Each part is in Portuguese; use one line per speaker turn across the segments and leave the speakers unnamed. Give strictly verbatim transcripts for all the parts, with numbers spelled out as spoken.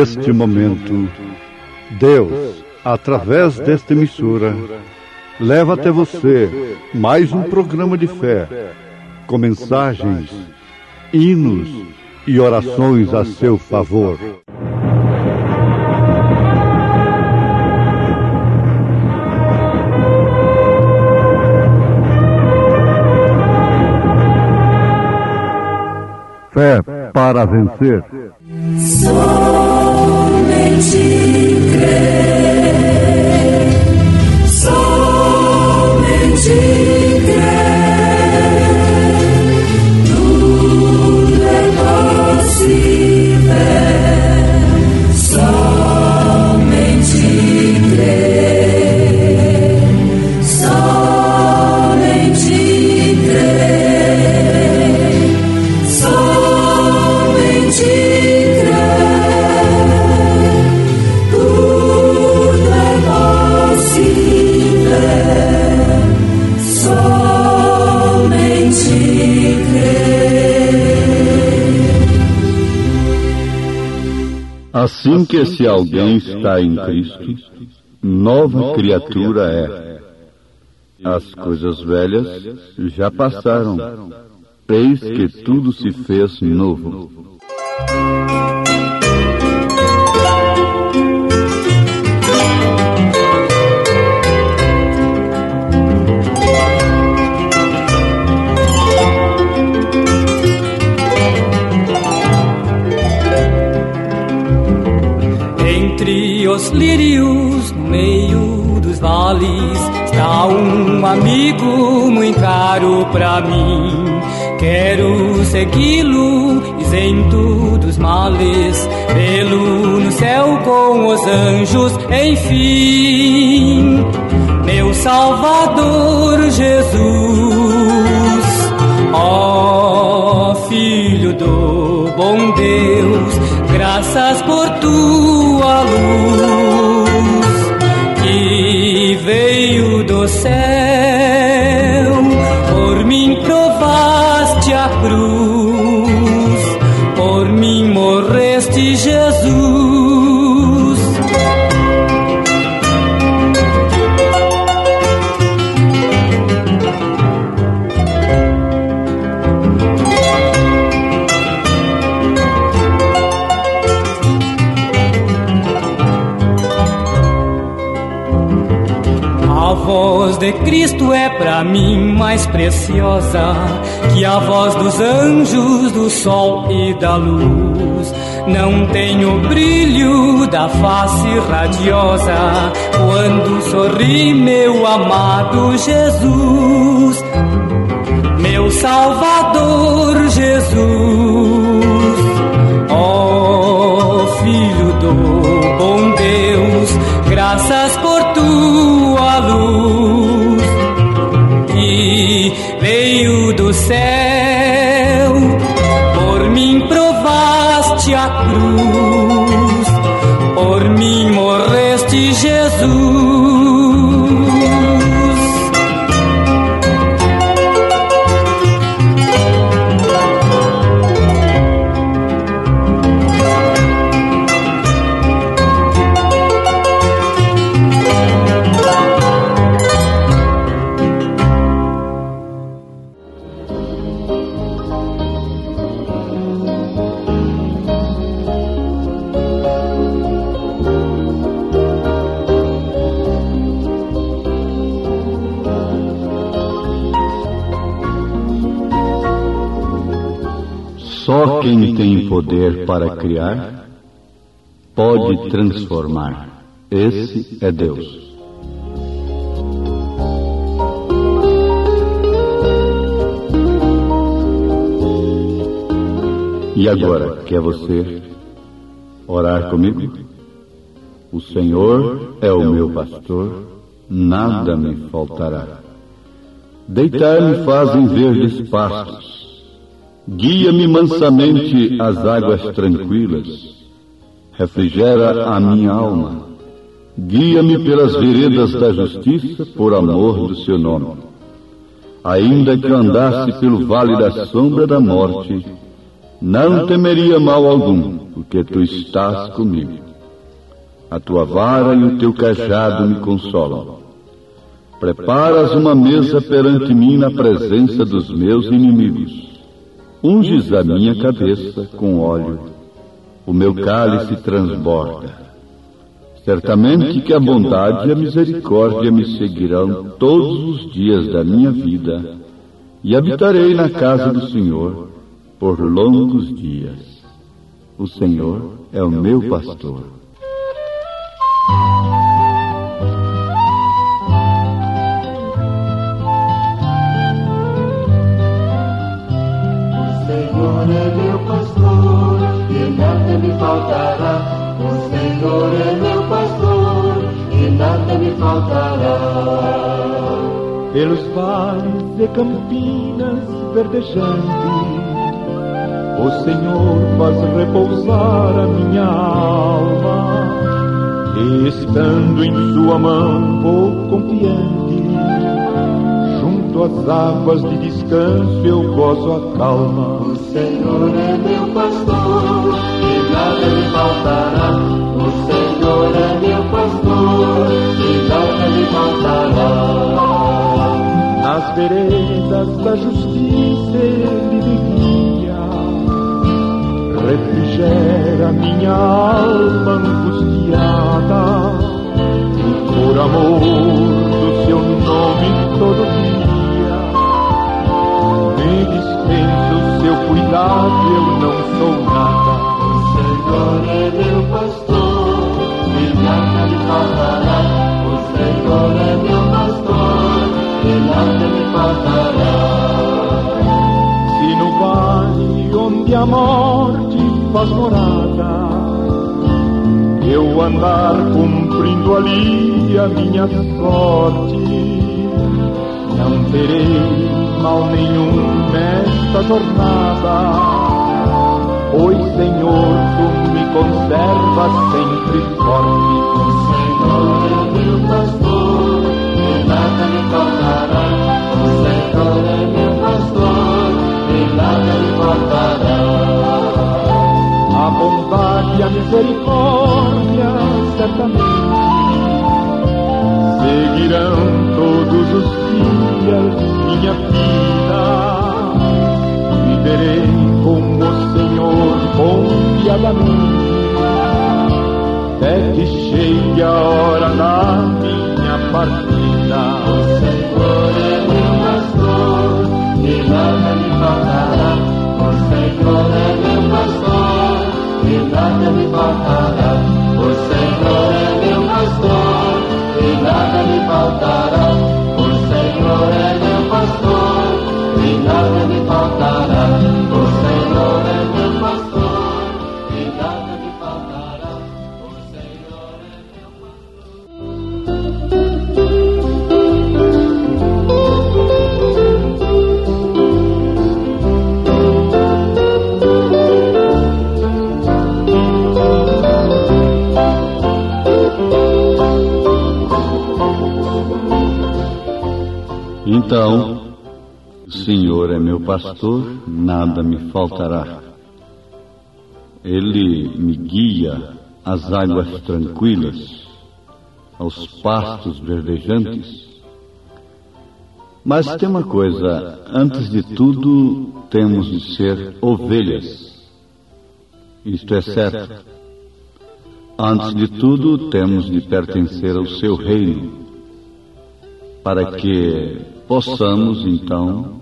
Neste momento, Deus, através desta emissora, leva até você mais um programa de fé, com mensagens, hinos e orações a seu favor. Fé para vencer.
Somente crer, somente crer, tudo é possível, somente crer, somente crer, somente
Assim que se alguém está em Cristo, nova criatura é. As coisas velhas já passaram, eis que tudo se fez novo.
Entre os lírios, no meio dos vales, está um amigo muito caro pra mim. Quero segui-lo, isento dos males, vê-lo no céu com os anjos, enfim. Meu Salvador Jesus, ó Filho do bom Deus, graças por tua luz, que veio do céu, por mim provaste a cruz, por mim morreste, Jesus. A voz de Cristo é pra mim mais preciosa que a voz dos anjos, do sol e da luz. Não tem o brilho da face radiosa quando sorri meu amado Jesus. Meu Salvador Jesus, ó Filho do bom Deus, graças por tua luz, que veio do céu, por mim provaste a cruz, por mim morreste, Jesus.
Só quem tem poder para criar pode transformar. Esse é Deus. E agora, quer você orar comigo? O Senhor é o meu pastor, nada me faltará. Deitar-me faz em verdes pastos. Guia-me mansamente às águas tranquilas, refrigera a minha alma. Guia-me pelas veredas da justiça, por amor do seu nome. Ainda que eu andasse pelo vale da sombra da morte, Não temeria mal algum, porque tu estás comigo. A tua vara e o teu cajado me consolam. Preparas uma mesa perante mim na presença dos meus inimigos. Unges a minha cabeça com óleo. O meu cálice transborda. Certamente que a bondade e a misericórdia me seguirão todos os dias da minha vida, e habitarei na casa do Senhor por longos dias. O Senhor é o meu pastor.
O Senhor é meu pastor, e nada me faltará. O Senhor é meu pastor, e nada me faltará.
Pelos vales e campinas verdejantes, o Senhor faz repousar a minha alma, e estando em sua mão vou confiante, junto às águas de descanso eu gozo a calma.
O Senhor é meu pastor, e nada me faltará. O Senhor é meu pastor, e nada me faltará.
Nas veredas da justiça ele me guia, refrigera minha alma angustiada, e por amor do seu nome todo dia me dispensa o seu cuidado, eu não sou nada.
O Senhor é meu pastor, e nada me faltará. O Senhor é meu pastor, e nada me faltará.
Se no vale onde a morte faz morada, eu andar cumprindo ali a minha sorte, não terei mal nenhum nesta jornada, pois Senhor, tu me conservas sempre forte.
O Senhor é meu pastor, e nada me faltará. O Senhor é meu pastor, e nada me faltará.
A bondade e a misericórdia certamente seguirão todos os dias minha vida. Viverei com o Senhor confiadamente, até que chegue a hora da minha partida.
O Senhor é meu pastor, e nada me faltará. O Senhor é meu pastor, e nada me faltará. O Senhor é meu pastor, e nada me faltará. O Senhor é meu pastor, e nada me faltará. O Senhor é meu pastor, e nada me faltará. O Senhor é meu
Então, o Senhor é meu pastor, nada me faltará. Ele me guia às águas tranquilas, aos pastos verdejantes. Mas tem uma coisa, antes de tudo, temos de ser ovelhas. Isto é certo. Antes de tudo, temos de pertencer ao seu reino, para que possamos, então,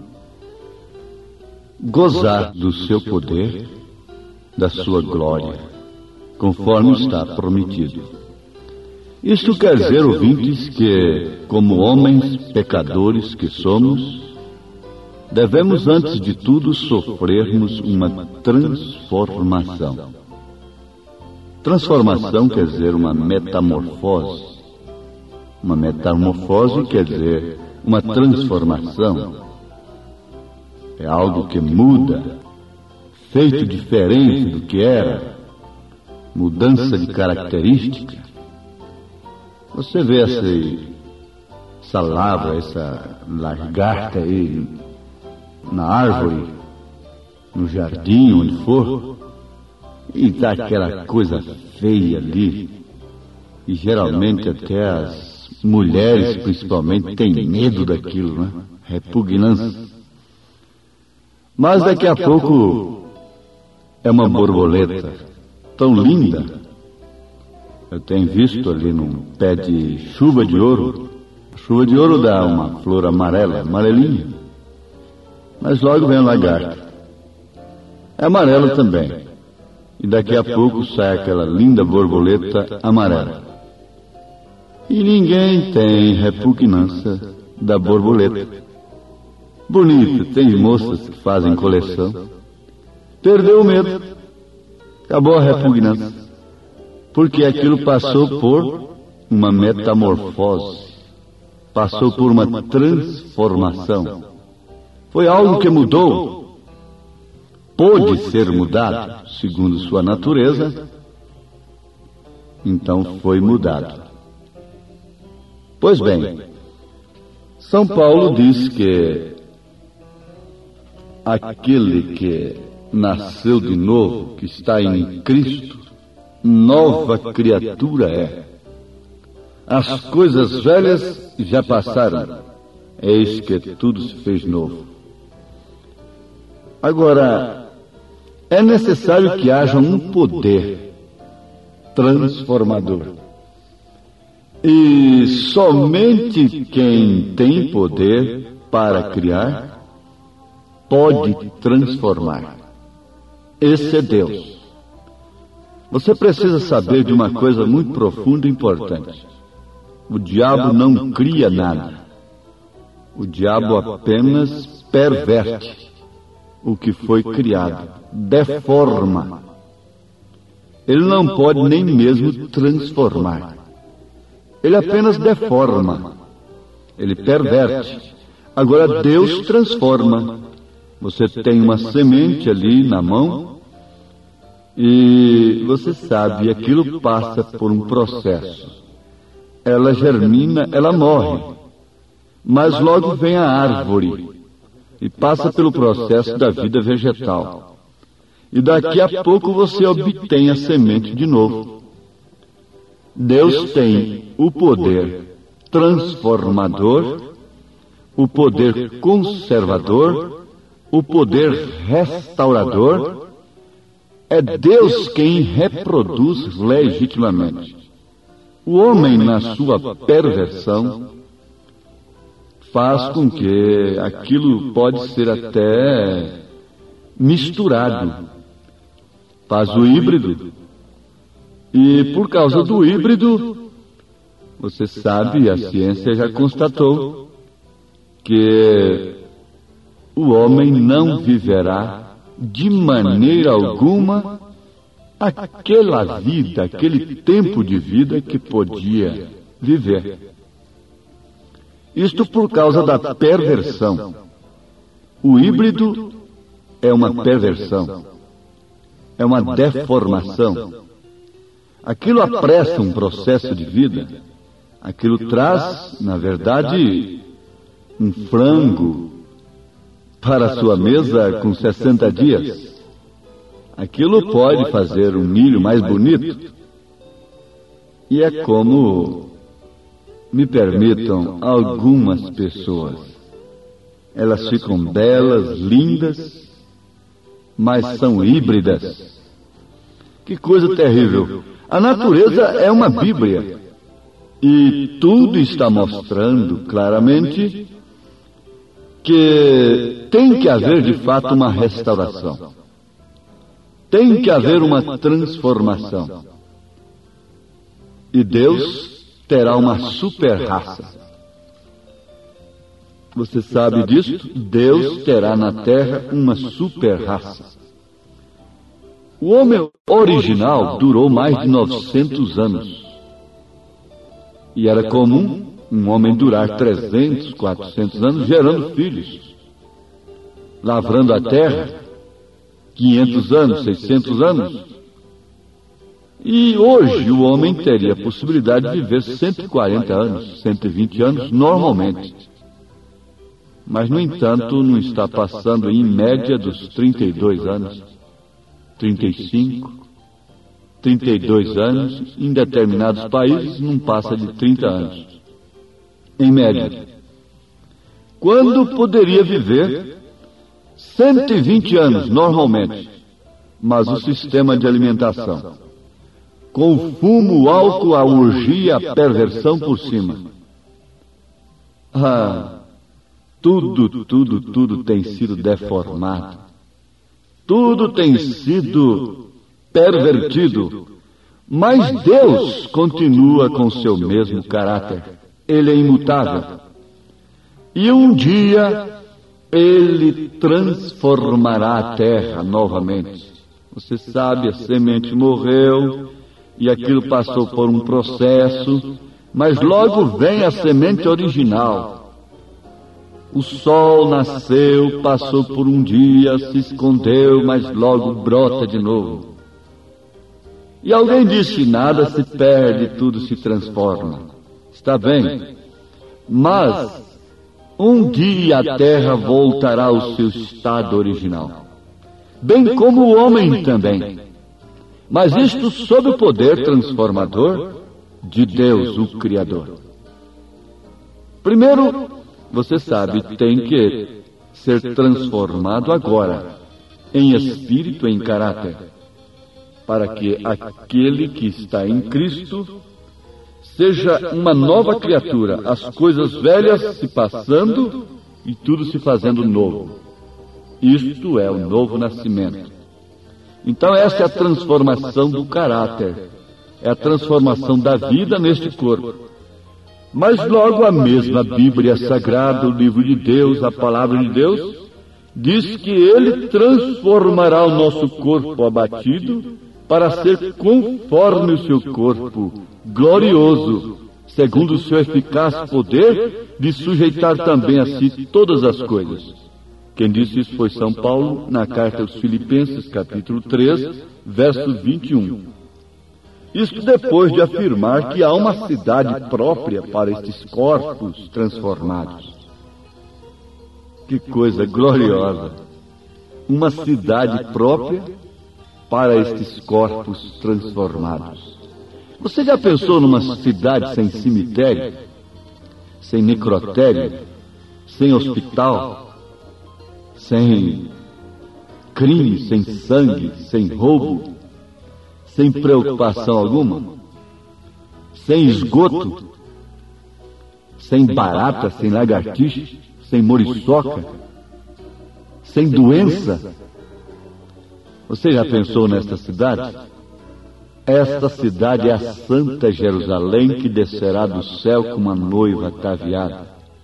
gozar do seu poder, da sua glória, conforme está prometido. Isto quer dizer, ouvintes, que, como homens pecadores que somos, devemos, antes de tudo, sofrermos uma transformação. Transformação quer dizer uma metamorfose. Uma metamorfose quer dizer uma transformação. É algo que muda, feito diferente do que era, mudança de característica. Você vê essa, essa lavra, essa lagarta aí na árvore, no jardim, onde for, e dá aquela coisa feia ali. E geralmente até as mulheres, principalmente, têm medo daquilo, né? Repugnância. Mas daqui a pouco é uma borboleta tão linda. Eu tenho visto ali num pé de chuva de ouro. A chuva de ouro dá uma flor amarela, amarelinha. Mas logo vem a lagarta. É amarelo também. E daqui a pouco sai aquela linda borboleta amarela. E ninguém tem repugnância da borboleta. Bonita, tem moças que fazem coleção. Perdeu o medo. Acabou a repugnância. Porque aquilo passou por uma metamorfose. Passou por uma transformação. Foi algo que mudou. Pôde ser mudado, segundo sua natureza. Então foi mudado. Pois bem, São Paulo diz que aquele que nasceu de novo, que está em Cristo, nova criatura é. As coisas velhas já passaram, eis que tudo se fez novo. Agora, é necessário que haja um poder transformador. E somente quem tem poder para criar pode transformar. Esse é Deus. Você precisa saber de uma coisa muito profunda e importante. O diabo não cria nada. O diabo apenas perverte o que foi criado, deforma. Ele não pode nem mesmo transformar. Ele apenas deforma. Ele perverte. Agora Deus transforma. Você tem uma semente ali na mão e você sabe, aquilo passa por um processo. Ela germina, ela morre. Mas logo vem a árvore e passa pelo processo da vida vegetal. E daqui a pouco você obtém a semente de novo. Deus tem o poder transformador, o poder conservador, o poder restaurador. É Deus quem reproduz legitimamente. O homem, na sua perversão, faz com que aquilo pode ser até misturado. Faz o híbrido. E por causa do híbrido, você sabe, a ciência já constatou que o homem não viverá de maneira alguma aquela vida, aquele tempo de vida que podia viver. Isto por causa da perversão. O híbrido é uma perversão, é uma deformação. Aquilo apressa um processo de vida, aquilo traz, na verdade, um frango para a sua mesa com sessenta dias. Aquilo pode fazer um milho mais bonito. E é como, me permitam, algumas pessoas. Elas ficam belas, lindas, mas são híbridas. Que coisa terrível. A natureza é uma Bíblia. E tudo está mostrando claramente que tem que haver de fato uma restauração. Tem que haver uma transformação. E Deus terá uma super raça. Você sabe disso? Deus terá na terra uma super raça. O homem original durou mais de novecentos anos. E era comum um homem durar trezentos, quatrocentos anos gerando filhos, lavrando a terra, quinhentos anos, seiscentos anos. E hoje o homem teria a possibilidade de viver cento e quarenta anos, cento e vinte anos normalmente. mas, no entanto, não está passando em média dos trinta e dois anos, trinta e cinco, trinta e dois anos, em determinados países não passa de trinta anos, em média. Quando poderia viver cento e vinte anos, normalmente, mas o sistema de alimentação, com o fumo, o álcool, a orgia, a perversão por cima. Ah, tudo, tudo, tudo tem sido deformado. Tudo tem sido pervertido. Mas Deus continua com seu mesmo caráter. Ele é imutável. E um dia, Ele transformará a terra novamente. Você sabe, a semente morreu, e aquilo passou por um processo, mas logo vem a semente original. O sol nasceu, passou por um dia, se escondeu, mas logo brota de novo. E alguém disse, nada se perde, tudo se transforma. Está bem, mas um dia a terra voltará ao seu estado original, bem como o homem também. Mas isto sob o poder transformador de Deus, o Criador. Primeiro, você sabe, tem que ser transformado agora, em espírito e em caráter, para que aquele que está em Cristo seja uma nova criatura, as coisas velhas se passando e tudo se fazendo novo. Isto é o novo nascimento. Então essa é a transformação do caráter, é a transformação da vida neste corpo. Mas logo a mesma Bíblia Sagrada, o livro de Deus, a palavra de Deus, diz que Ele transformará o nosso corpo abatido para ser conforme o seu corpo glorioso, segundo o seu eficaz poder de sujeitar também a si todas as coisas. Quem disse isso foi São Paulo, na carta aos Filipenses, capítulo três, verso vinte e um. Isto depois de afirmar que há uma cidade própria para estes corpos transformados. Que coisa gloriosa! Uma cidade própria para estes corpos transformados. Você já pensou numa cidade sem cemitério, sem necrotério, sem hospital, sem crime, sem sangue, sem roubo, sem preocupação alguma, sem esgoto, sem barata, sem lagartixa, sem muriçoca, sem doença? Você já pensou nesta cidade? Esta cidade é a Santa Jerusalém que descerá do céu como uma noiva ataviada.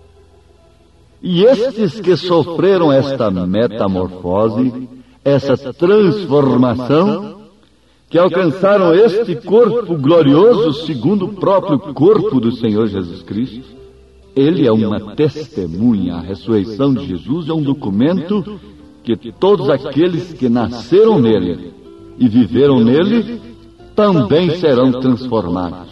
E estes que sofreram esta metamorfose, essa transformação, que alcançaram este corpo glorioso segundo o próprio corpo do Senhor Jesus Cristo, ele é uma testemunha. A ressurreição de Jesus é um documento que todos aqueles que nasceram nele e viveram nele também serão transformados.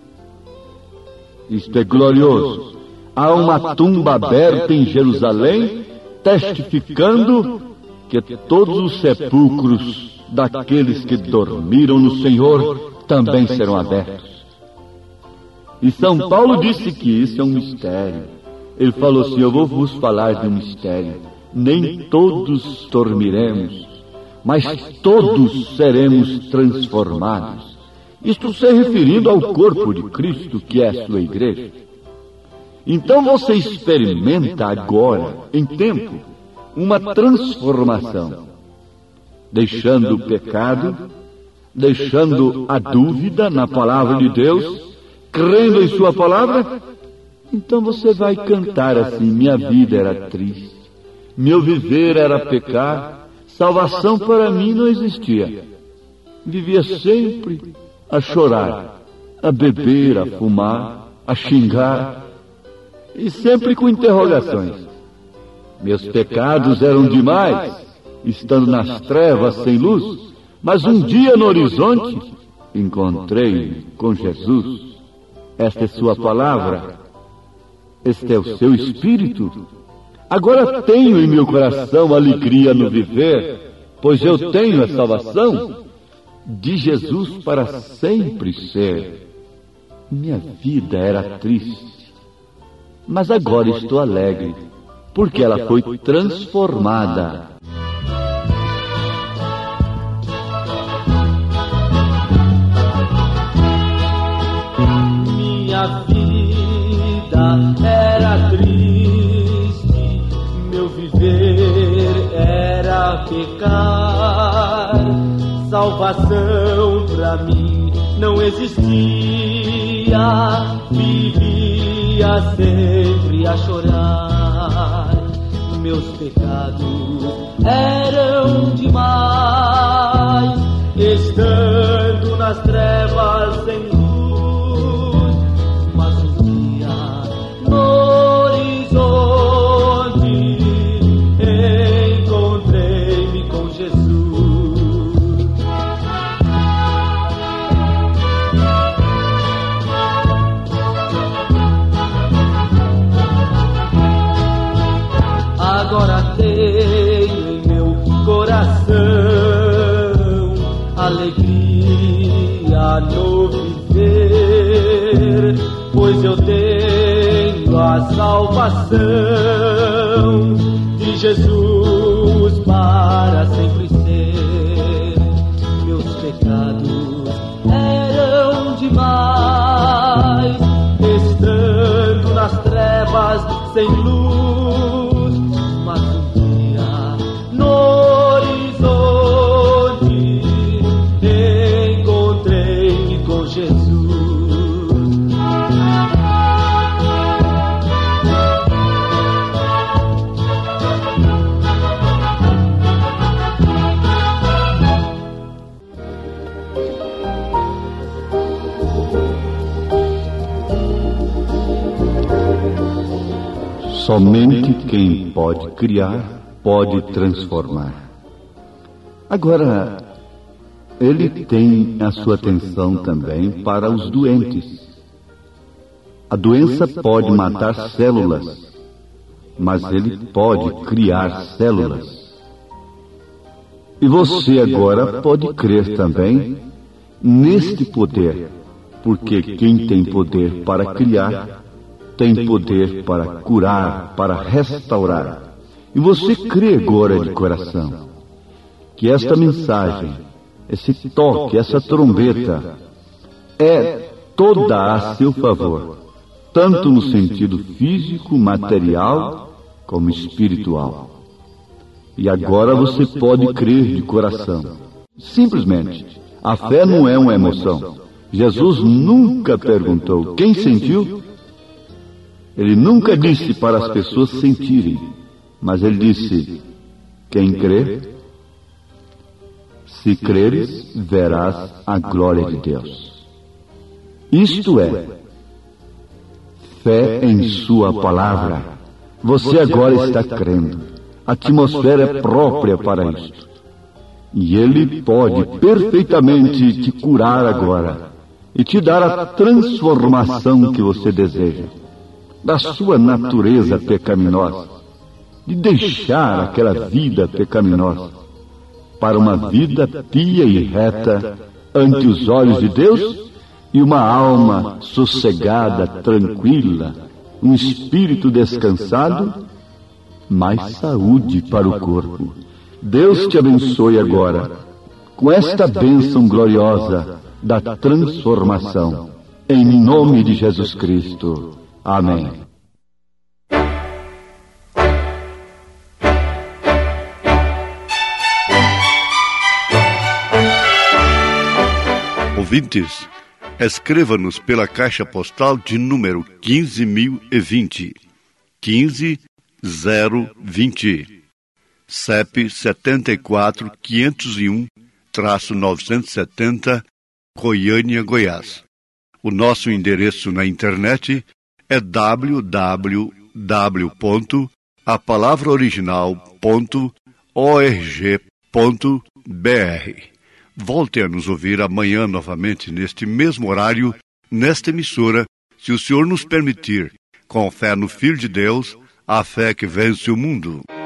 Isto é glorioso. Há uma tumba aberta em Jerusalém, testificando que todos os sepulcros daqueles que dormiram no Senhor também serão abertos. E São Paulo disse que isso é um mistério. Ele falou assim, eu vou vos falar de um mistério. Nem todos dormiremos, mas todos seremos transformados. Isto se referindo ao corpo de Cristo, que é a sua igreja. Então você experimenta agora, em tempo, uma transformação, deixando o pecado, deixando a dúvida na palavra de Deus, crendo em sua palavra. Então você vai cantar assim, minha vida era triste, meu viver era pecar, salvação para mim não existia. Vivia sempre a chorar, a beber, a fumar, a xingar, e sempre com interrogações. Meus pecados eram demais, estando nas trevas sem luz, mas um dia no horizonte encontrei com Jesus. Esta é sua palavra, este é o seu Espírito. Agora tenho em meu coração alegria no viver, pois eu tenho a salvação de Jesus para sempre ser. Minha vida era triste, mas agora estou alegre, porque ela foi transformada.
Minha vida era triste, meu viver era pecar. Salvação pra mim não existia, vivia sempre a chorar. Meus pecados eram demais, estando nas trevas sem luz. Mas um dia no horizonte encontrei-me com Jesus. Agora tenho em meu coração alegria no viver, pois eu tenho a salvação de Jesus para sempre ser. Meus pecados eram demais, estando nas trevas sem luz.
Somente quem pode criar, pode transformar. Agora, ele tem a sua atenção também para os doentes. A doença pode matar células, mas ele pode criar células. E você agora pode crer também neste poder, porque quem tem poder para criar, tem poder para curar, para restaurar. E você crê agora de coração que esta mensagem, esse toque, essa trombeta é toda a seu favor, tanto no sentido físico, material, como espiritual. E agora você pode crer de coração. Simplesmente, a fé não é uma emoção. Jesus nunca perguntou: quem sentiu? Ele nunca disse para as pessoas sentirem, mas ele disse: quem crê, se creres, verás a glória de Deus. Isto é, fé em sua palavra. Você agora está crendo. A atmosfera é própria para isto. E ele pode perfeitamente te curar agora e te dar a transformação que você deseja da sua natureza pecaminosa, de deixar aquela vida pecaminosa para uma vida pia e reta ante os olhos de Deus e uma alma sossegada, tranquila, um espírito descansado, mais saúde para o corpo. Deus te abençoe agora com esta bênção gloriosa da transformação, em nome de Jesus Cristo. Amém.
Ouvintes, escreva-nos pela caixa postal de número quinze mil e vinte, quinze zero vinte, C E P setenta e quatro quinhentos e um, novecentos e setenta, Goiânia, Goiás. O nosso endereço na internet é w w w ponto a palavra original ponto org ponto b r. Volte a nos ouvir amanhã novamente neste mesmo horário, nesta emissora, se o Senhor nos permitir, com fé no Filho de Deus, a fé que vence o mundo.